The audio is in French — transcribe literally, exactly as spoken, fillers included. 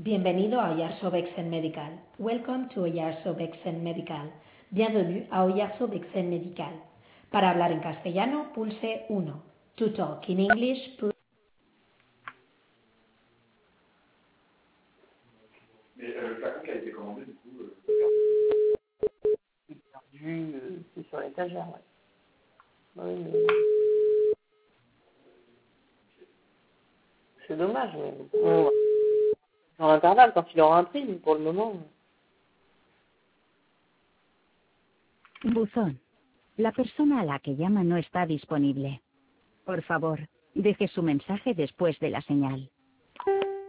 Bienvenido a Oyarzo Vexen Medical. Welcome to Oyarzo Vexen Medical. Bienvenue à Oyarzo Vexen Medical. Para hablar en castellano, pulse uno. To talk in English, pulse... Mais euh, le flacon qui a été commandé, du coup... Euh... Perdu, euh, c'est sur l'étagère, ouais. Oui, mais... C'est dommage, mais bon, dans l'intervalle, quand il aura un prix, mais pour le moment... Buzón. La persona a la que llama no está disponible. Por favor, deje su mensaje después de la señal.